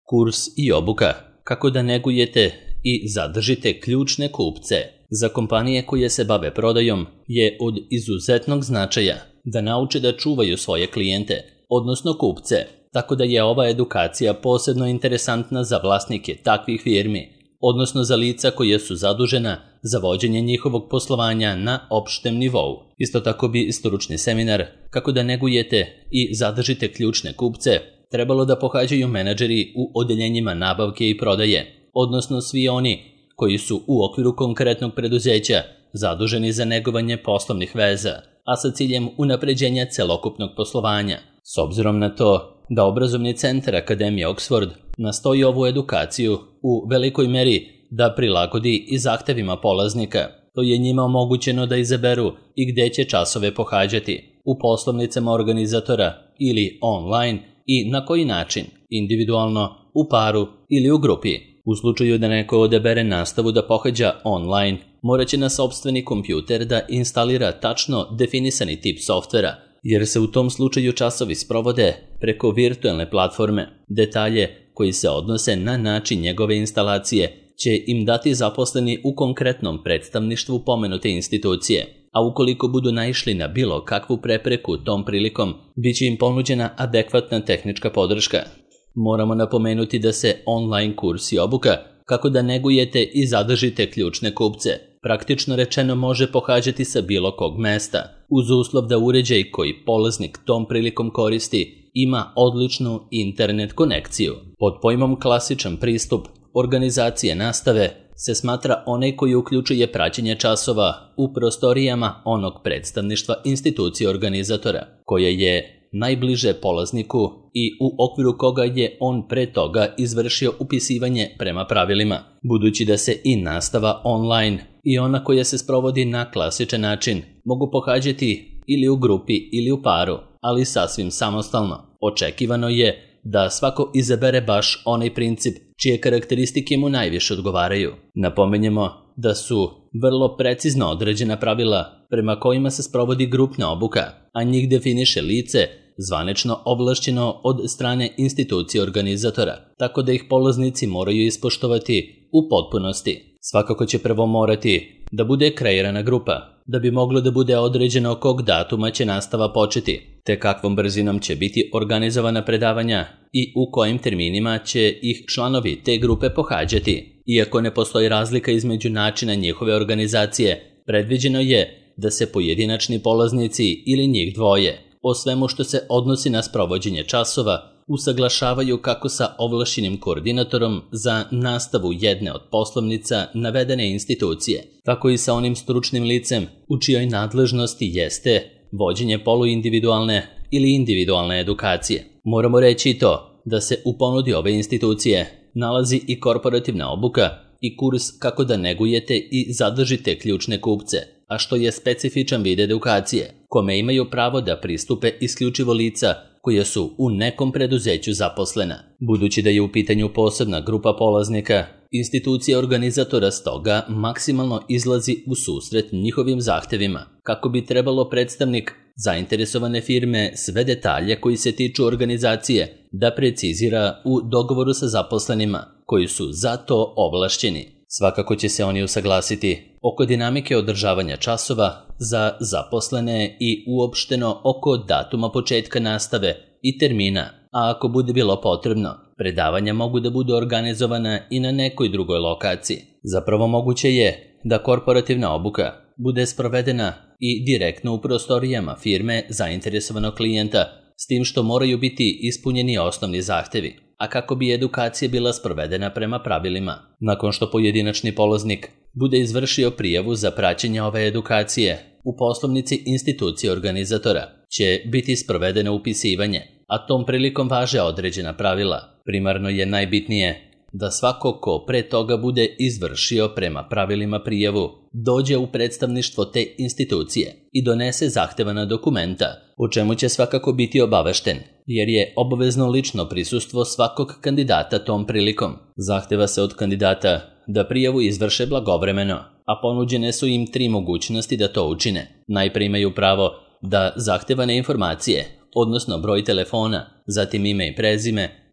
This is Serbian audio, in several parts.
Kurs i obuka kako da negujete i zadržite ključne kupce. Za kompanije koje se bave prodajom je od izuzetnog značaja da nauče da čuvaju svoje klijente, odnosno kupce, tako da je ova edukacija posebno interesantna za vlasnike takvih firmi, odnosno za lica koja su zadužena za vođenje njihovog poslovanja na opštem nivou. Isto tako bi stručni seminar kako da negujete i zadržite ključne kupce trebalo da pohađaju menadžeri u odeljenjima nabavke i prodaje, odnosno svi oni koji su u okviru konkretnog preduzeća zaduženi za negovanje poslovnih veza, a sa ciljem unapređenja celokupnog poslovanja. S obzirom na to da obrazovni centar Akademije Oxford nastoji ovu edukaciju u velikoj meri da prilagodi i zahtevima polaznika, to je njima omogućeno da izaberu i gde će časove pohađati, u poslovnicama organizatora ili online i na koji način, individualno, u paru ili u grupi. U slučaju da neko odabere nastavu da pohađa online, morat će na sopstveni kompjuter da instalira tačno definisani tip softvera, jer se u tom slučaju časovi sprovode preko virtualne platforme. Detalje koji se odnose na način njegove instalacije će im dati zaposleni u konkretnom predstavništvu pomenute institucije, a ukoliko budu naišli na bilo kakvu prepreku tom prilikom, bit će im ponuđena adekvatna tehnička podrška. Moramo napomenuti da se online kurs i obuka kako da negujete i zadržite ključne kupce praktično rečeno može pohađati sa bilo kog mesta, uz uslov da uređaj koji polaznik tom prilikom koristi ima odličnu internet konekciju. Pod pojmom klasičan pristup organizacije nastave se smatra onaj koji uključuje praćenje časova u prostorijama onog predstavništva institucije organizatora, koja je najbliže polazniku i u okviru koga je on pre toga izvršio upisivanje prema pravilima, budući da se i nastava online i ona koja se sprovodi na klasičan način mogu pohađati ili u grupi ili u paru, ali sasvim samostalno. Očekivano je da svako izabere baš onaj princip čije karakteristike mu najviše odgovaraju. Napomenjemo da su vrlo precizno određena pravila prema kojima se sprovodi grupna obuka, a njih definiše lice zvanično ovlašćeno od strane institucije organizatora, tako da ih polaznici moraju ispoštovati u potpunosti. Svakako će prvo morati da bude kreirana grupa, da bi moglo da bude određeno kog datuma će nastava početi, te kakvom brzinom će biti organizovana predavanja i u kojim terminima će ih članovi te grupe pohađati. Iako ne postoji razlika između načina njihove organizacije, predviđeno je da se pojedinačni polaznici ili njih dvoje o svemu što se odnosi na sprovođenje časova usaglašavaju kako sa ovlašćenim koordinatorom za nastavu jedne od poslovnica navedene institucije, tako i sa onim stručnim licem u čijoj nadležnosti jeste vođenje poluindividualne ili individualne edukacije. Moramo reći i to da se u ponudi ove institucije nalazi i korporativna obuka i kurs kako da negujete i zadržite ključne kupce, a što je specifičan vid edukacije, kome imaju pravo da pristupe isključivo lica koja su u nekom preduzeću zaposlena. Budući da je u pitanju posebna grupa polaznika, institucija organizatora stoga maksimalno izlazi u susret njihovim zahtevima, kako bi trebalo predstavnik zainteresovane firme sve detalje koji se tiču organizacije da precizira u dogovoru sa zaposlenima koji su za to ovlašćeni. Svakako će se oni usaglasiti oko dinamike održavanja časova za zaposlene i uopšteno oko datuma početka nastave i termina, a ako bude bilo potrebno, predavanja mogu da budu organizovana i na nekoj drugoj lokaciji. Zapravo moguće je da korporativna obuka bude sprovedena i direktno u prostorijama firme zainteresovanog klijenta, s tim što moraju biti ispunjeni osnovni zahtevi, a kako bi edukacija bila sprovedena prema pravilima. Nakon što pojedinačni polaznik bude izvršio prijavu za praćenje ove edukacije, u poslovnici institucije organizatora će biti sprovedeno upisivanje, a tom prilikom važe određena pravila. Primarno je najbitnije da svako ko pre toga bude izvršio prema pravilima prijavu dođe u predstavništvo te institucije i donese zahtevana dokumenta, o čemu će svakako biti obavešten, jer je obavezno lično prisustvo svakog kandidata tom prilikom. Zahteva se od kandidata da prijavu izvrše blagovremeno, a ponuđene su im 3 mogućnosti da to učine. Najpre imaju pravo da zahtevane informacije, odnosno broj telefona, zatim ime i prezime,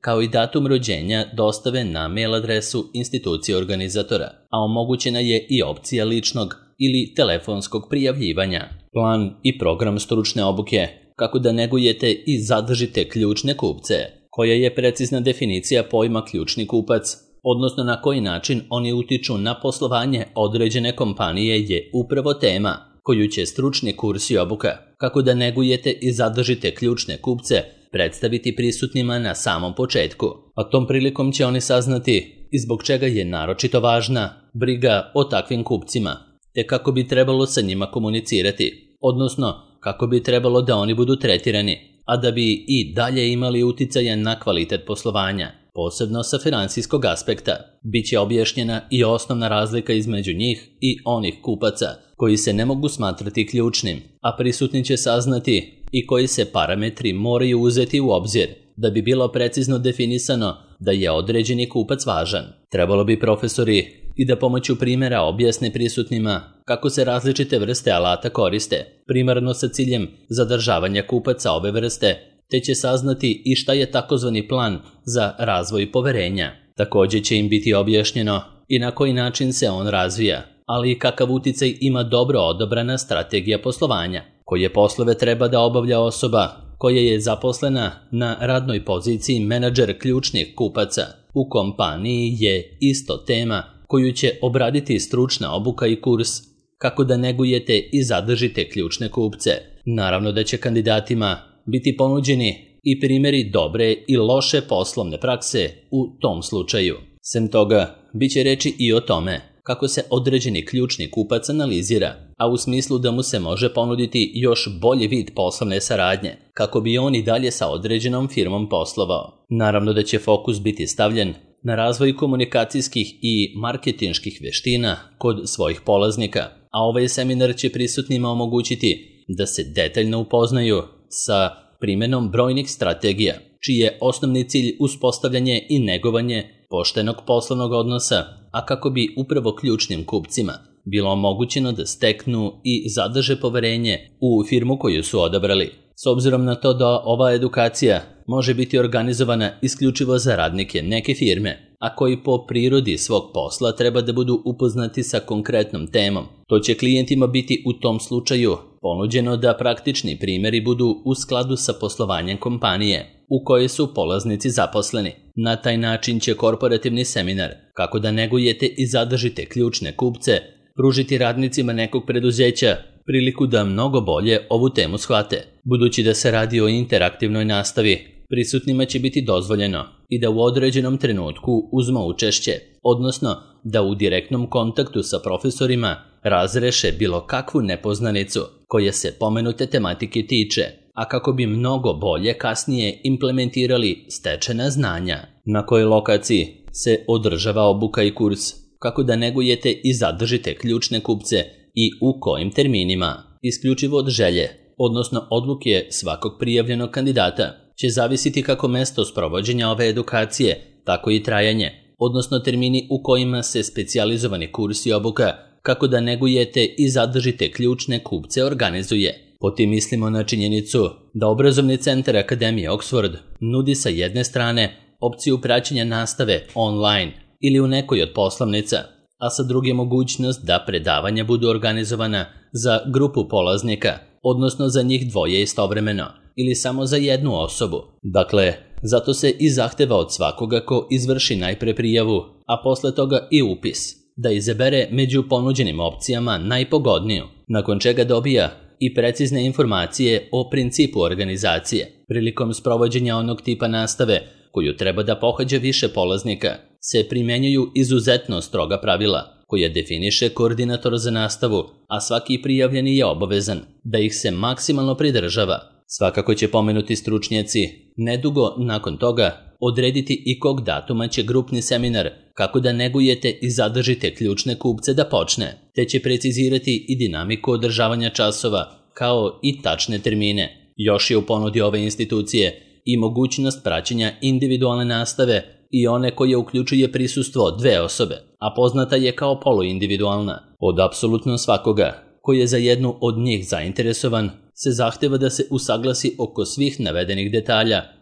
kao i datum rođenja dostave na mail adresu institucije organizatora, a omogućena je i opcija ličnog ili telefonskog prijavljivanja. Plan i program stručne obuke, kako da negujete i zadržite ključne kupce, koja je precizna definicija pojma ključni kupac, odnosno na koji način oni utiču na poslovanje određene kompanije, je upravo tema koju će stručni kurs i obuka, kako da negujete i zadržite ključne kupce, predstaviti prisutnima na samom početku. A tom prilikom će oni saznati i zbog čega je naročito važna briga o takvim kupcima, te kako bi trebalo sa njima komunicirati, odnosno kako bi trebalo da oni budu tretirani, a da bi i dalje imali uticaja na kvalitet poslovanja, posebno sa finansijskog aspekta. Biće objašnjena i osnovna razlika između njih i onih kupaca koji se ne mogu smatrati ključnim, a prisutni će saznati i koji se parametri moraju uzeti u obzir da bi bilo precizno definisano da je određeni kupac važan. Trebalo bi profesori i da pomoću primjera objasne prisutnima kako se različite vrste alata koriste, primarno sa ciljem zadržavanja kupaca ove vrste, te će saznati i šta je takozvani plan za razvoj poverenja. Također će im biti objašnjeno i na koji način se on razvija, ali i kakav uticaj ima dobro odabrana strategija poslovanja, koje poslove treba da obavlja osoba koja je zaposlena na radnoj poziciji menadžer ključnih kupaca u kompaniji, je isto tema koju će obraditi stručna obuka i kurs, kako da negujete i zadržite ključne kupce. Naravno da će kandidatima biti ponuđeni i primjeri dobre i loše poslovne prakse u tom slučaju. Sem toga, bit će reći i o tome kako se određeni ključni kupac analizira, a u smislu da mu se može ponuditi još bolji vid poslovne saradnje, kako bi on i dalje sa određenom firmom poslovao. Naravno da će fokus biti stavljen na razvoj komunikacijskih i marketinških veština kod svojih polaznika, a ovaj seminar će prisutnima omogućiti da se detaljno upoznaju sa primjenom brojnih strategija, čiji je osnovni cilj uspostavljanje i negovanje poštenog poslovnog odnosa, a kako bi upravo ključnim kupcima bilo omogućeno da steknu i zadrže poverenje u firmu koju su odabrali. S obzirom na to da ova edukacija može biti organizovana isključivo za radnike neke firme, a koji po prirodi svog posla treba da budu upoznati sa konkretnom temom, to će klijentima biti u tom slučaju ponuđeno da praktični primjeri budu u skladu sa poslovanjem kompanije u kojoj su polaznici zaposleni. Na taj način će korporativni seminar, kako da negujete i zadržite ključne kupce, pružiti radnicima nekog preduzeća priliku da mnogo bolje ovu temu shvate. Budući da se radi o interaktivnoj nastavi, prisutnima će biti dozvoljeno i da u određenom trenutku uzmu učešće, odnosno da u direktnom kontaktu sa profesorima razreše bilo kakvu nepoznanicu koja se pomenute tematike tiče, a kako bi mnogo bolje kasnije implementirali stečena znanja. Na kojoj lokaciji se održava obuka i kurs, kako da negujete i zadržite ključne kupce i u kojim terminima. Isključivo od želje, odnosno odluke svakog prijavljenog kandidata, će zavisiti kako mesto sprovođenja ove edukacije, tako i trajanje, odnosno termini u kojima se specijalizovani kurs i obuka, kako da negujete i zadržite ključne kupce, organizuje. Potim mislimo na činjenicu da obrazovni centar Akademije Oxford nudi sa jedne strane opciju praćenja nastave online ili u nekoj od poslovnica, a sa druge mogućnost da predavanja budu organizovana za grupu polaznika, odnosno za njih dvoje istovremeno ili samo za jednu osobu. Dakle, zato se i zahteva od svakoga ko izvrši najpre prijavu, a posle toga i upis, da izabere među ponuđenim opcijama najpogodniju, nakon čega dobija i precizne informacije o principu organizacije. Prilikom sprovođenja onog tipa nastave koju treba da pohađa više polaznika, se primjenjuju izuzetno stroga pravila koja definiše koordinator za nastavu, a svaki prijavljeni je obavezan da ih se maksimalno pridržava. Svakako će pomenuti stručnjaci nedugo nakon toga odrediti i kog datuma će grupni seminar, kako da negujete i zadržite ključne kupce, da počne, te će precizirati i dinamiku održavanja časova, kao i tačne termine. Još je u ponudi ove institucije i mogućnost praćenja individualne nastave i one koje uključuje prisustvo dve osobe, a poznata je kao poluindividualna. Od apsolutno svakoga koji je za jednu od njih zainteresovan se zahteva da se usaglasi oko svih navedenih detalja,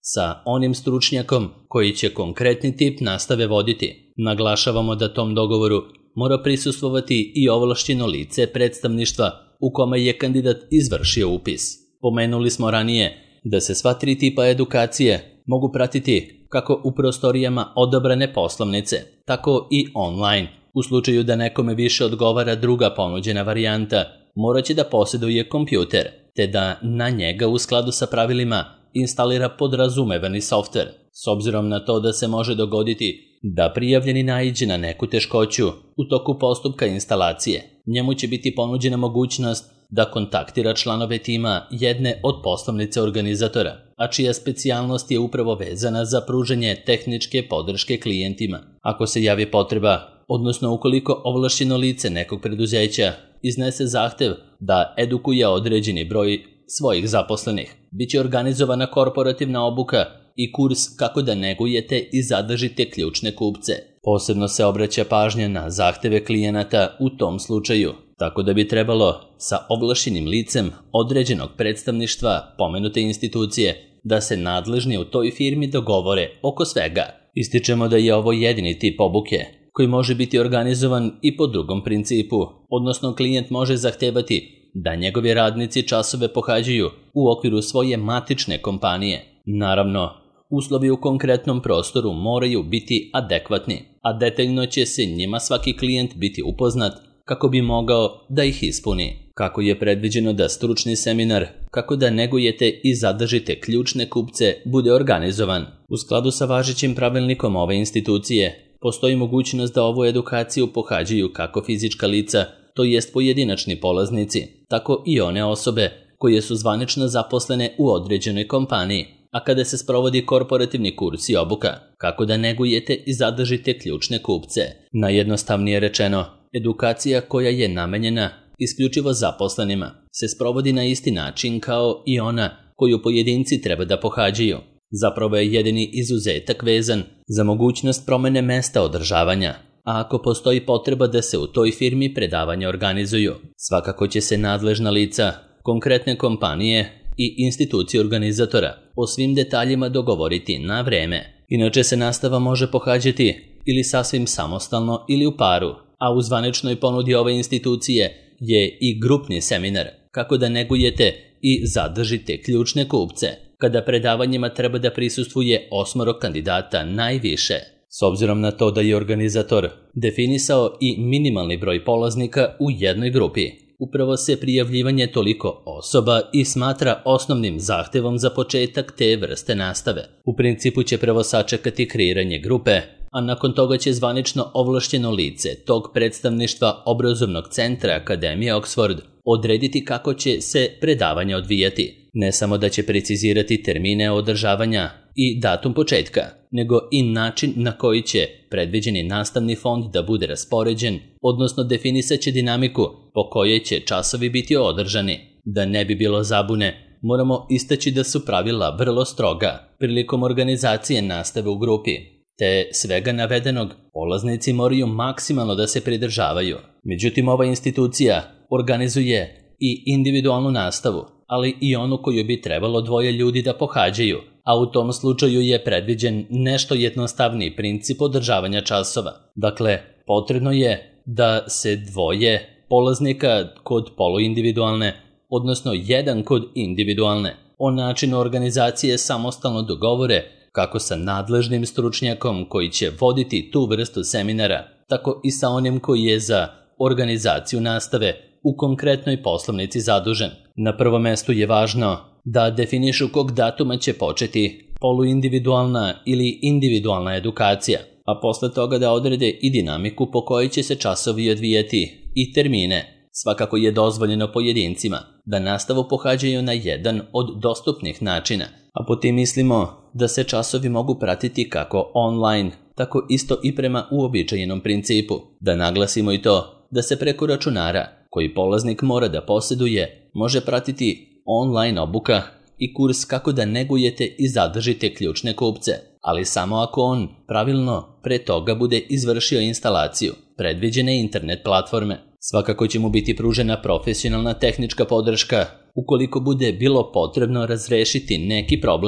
sa onim stručnjakom koji će konkretni tip nastave voditi. Naglašavamo da tom dogovoru mora prisustvovati i ovlašćeno lice predstavništva u kome je kandidat izvršio upis. Pomenuli smo ranije da se sva 3 tipa edukacije mogu pratiti kako u prostorijama odabrane poslovnice, tako i online. U slučaju da nekome više odgovara druga ponuđena varijanta, morat će da posjeduje kompjuter, te da na njega u skladu sa pravilima instalira podrazumevani softver. S obzirom na to da se može dogoditi da prijavljeni naiđe na neku teškoću u toku postupka instalacije, njemu će biti ponuđena mogućnost da kontaktira članove tima jedne od poslovnice organizatora, a čija specijalnost je upravo vezana za pružanje tehničke podrške klijentima. Ako se javi potreba, odnosno ukoliko ovlašćeno lice nekog preduzeća iznese zahtev da edukuje određeni broj svojih zaposlenih, biće organizovana korporativna obuka i kurs kako da negujete i zadržite ključne kupce. Posebno se obraća pažnja na zahteve klijenata u tom slučaju, tako da bi trebalo sa ovlašćenim licem određenog predstavništva pomenute institucije da se nadležni u toj firmi dogovore oko svega. Ističemo da je ovo jedini tip obuke koji može biti organizovan i po drugom principu, odnosno klijent može zahtevati da njegovi radnici časove pohađaju u okviru svoje matične kompanije. Naravno, uslovi u konkretnom prostoru moraju biti adekvatni, a detaljno će se njima svaki klijent biti upoznat kako bi mogao da ih ispuni. Kako je predviđeno da stručni seminar kako da negujete i zadržite ključne kupce bude organizovan. U skladu sa važećim pravilnikom ove institucije, postoji mogućnost da ovu edukaciju pohađaju kako fizička lica, to jest pojedinačni polaznici, tako i one osobe koje su zvanično zaposlene u određenoj kompaniji, a kada se sprovodi korporativni kurs i obuka, kako da negujete i zadržite ključne kupce. Najjednostavnije rečeno, edukacija koja je namenjena isključivo zaposlenima se sprovodi na isti način kao i ona koju pojedinci treba da pohađaju. Zapravo je jedini izuzetak vezan za mogućnost promene mesta održavanja, a ako postoji potreba da se u toj firmi predavanja organizuju, svakako će se nadležna lica, konkretne kompanije i institucije organizatora o svim detaljima dogovoriti na vreme. Inače se nastava može pohađati ili sasvim samostalno ili u paru, a u zvaničnoj ponudi ove institucije je i grupni seminar kako da negujete i zadržite ključne kupce, kada predavanjima treba da prisustvuje 8 kandidata najviše. S obzirom na to da je organizator definisao i minimalni broj polaznika u jednoj grupi, upravo se prijavljivanje toliko osoba i smatra osnovnim zahtevom za početak te vrste nastave. U principu će prvo sačekati kreiranje grupe, a nakon toga će zvanično ovlašćeno lice tog predstavništva obrazovnog centra Akademije Oxford odrediti kako će se predavanja odvijati. Ne samo da će precizirati termine održavanja i datum početka, nego i način na koji će predviđeni nastavni fond da bude raspoređen, odnosno definisat će dinamiku po kojoj će časovi biti održani. Da ne bi bilo zabune, moramo istaći da su pravila vrlo stroga prilikom organizacije nastave u grupi, te svega navedenog polaznici moraju maksimalno da se pridržavaju. Međutim, ova institucija organizuje i individualnu nastavu, ali i onu koju bi trebalo 2 ljudi da pohađaju, a u tom slučaju je predviđen nešto jednostavniji princip održavanja časova. Dakle, potrebno je da se 2 polaznika kod poluindividualne, odnosno 1 kod individualne, o načinu organizacije samostalno dogovore kako sa nadležnim stručnjakom koji će voditi tu vrstu seminara, tako i sa onim koji je za organizaciju nastave u konkretnoj poslovnici zadužen. Na prvom mestu je važno da definišu kog datuma će početi poluindividualna ili individualna edukacija, a posle toga da odrede i dinamiku po kojoj će se časovi odvijati i termine. Svakako je dozvoljeno pojedincima da nastavu pohađaju na jedan od dostupnih načina, a po tim mislimo da se časovi mogu pratiti kako online, tako isto i prema uobičajenom principu. Da naglasimo i to da se preko računara koji polaznik mora da posjeduje može pratiti online obuka i kurs kako da negujete i zadržite ključne kupce, ali samo ako on pravilno pre toga bude izvršio instalaciju predviđene internet platforme. Svakako će mu biti pružena profesionalna tehnička podrška ukoliko bude bilo potrebno razrešiti neki problem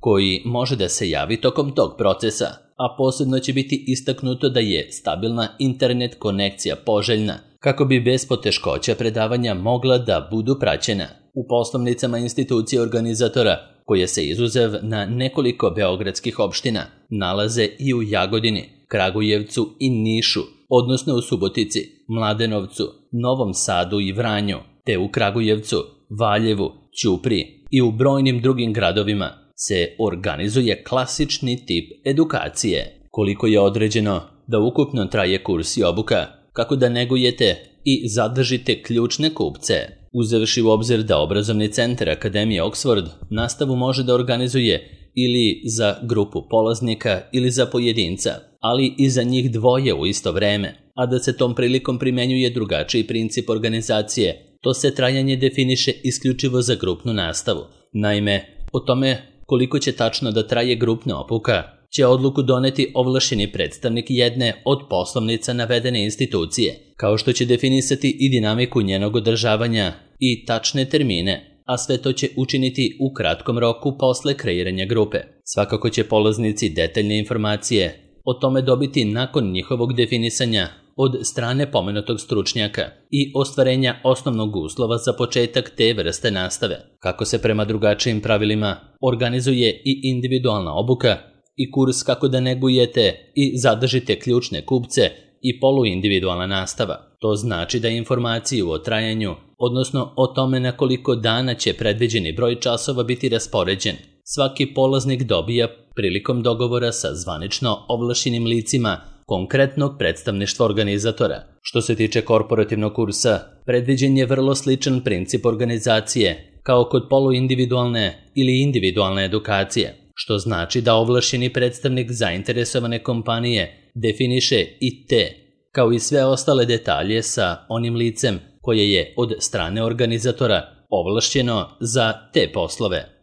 koji može da se javi tokom tog procesa, a posebno će biti istaknuto da je stabilna internet konekcija poželjna kako bi bez poteškoća predavanja mogla da budu praćena. U poslovnicama institucije organizatora, koje se izuzev na nekoliko beogradskih opština, nalaze i u Jagodini, Kragujevcu i Nišu, odnosno u Subotici, Mladenovcu, Novom Sadu i Vranju, te u Kragujevcu, Valjevu, Ćupriji i u brojnim drugim gradovima se organizuje klasični tip edukacije. Koliko je određeno da ukupno traje kurs i obuka, kako da negujete i zadržite ključne kupce. Uzevši u obzir da obrazovni centar Akademije Oxford nastavu može da organizuje ili za grupu polaznika ili za pojedinca, ali i za njih dvoje u isto vreme, a da se tom prilikom primenjuje drugačiji princip organizacije, to se trajanje definiše isključivo za grupnu nastavu. Naime, o tome koliko će tačno da traje grupna obuka će odluku doneti ovlašćeni predstavnik jedne od poslovnica navedene institucije, kao što će definisati i dinamiku njenog održavanja i tačne termine, a sve to će učiniti u kratkom roku posle kreiranja grupe. Svakako će polaznici detaljne informacije o tome dobiti nakon njihovog definisanja od strane pomenutog stručnjaka i ostvarenja osnovnog uslova za početak te vrste nastave. Kako se prema drugačijim pravilima organizuje i individualna obuka i kurs kako da negujete i zadržite ključne kupce i poluindividualna nastava. To znači da informaciju o trajanju, odnosno o tome na koliko dana će predviđeni broj časova biti raspoređen, svaki polaznik dobija prilikom dogovora sa zvanično ovlašćenim licima konkretnog predstavništva organizatora. Što se tiče korporativnog kursa, predviđen je vrlo sličan princip organizacije kao kod poluindividualne ili individualne edukacije, što znači da ovlašćeni predstavnik zainteresovane kompanije definiše i te, kao i sve ostale detalje sa onim licem koje je od strane organizatora ovlašćeno za te poslove.